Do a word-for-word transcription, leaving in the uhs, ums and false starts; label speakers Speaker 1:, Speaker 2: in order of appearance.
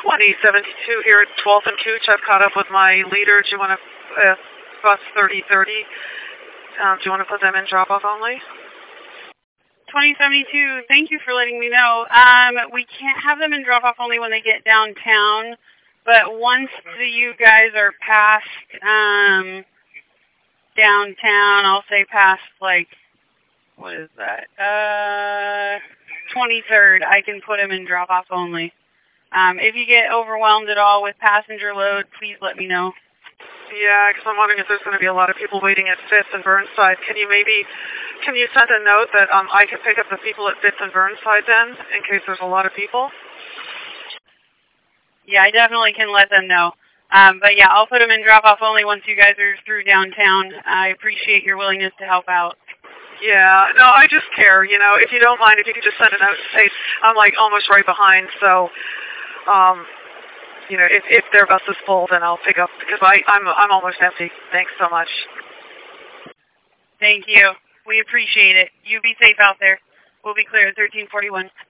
Speaker 1: twenty seventy-two here at twelfth and Cooch. I've caught up with my leader. Do you want to, uh, bus thirty thirty, um, do you want to put them in drop-off only?
Speaker 2: twenty seventy-two, thank you for letting me know. Um, we can't have them in drop-off only when they get downtown, but once the, you guys are past um, downtown, I'll say past, like, what is that? Uh, twenty-third, I can put them in drop-off only. Um, if you get overwhelmed at all with passenger load, please let me know.
Speaker 1: Yeah, because I'm wondering if there's going to be a lot of people waiting at Fifth and Burnside. Can you maybe, can you send a note that um, I can pick up the people at Fifth and Burnside then, in case there's a lot of people?
Speaker 2: Yeah, I definitely can let them know. Um, but yeah, I'll put them in drop-off only once you guys are through downtown. I appreciate your willingness to help out.
Speaker 1: Yeah, no, I just care, you know, if you don't mind, if you could just send a note and say, I'm like almost right behind, so, um, you know, if, if their bus is full, then I'll pick up, because I, I'm, I'm almost empty. Thanks so much.
Speaker 2: Thank you. We appreciate it. You be safe out there. We'll be clear at thirteen forty-one.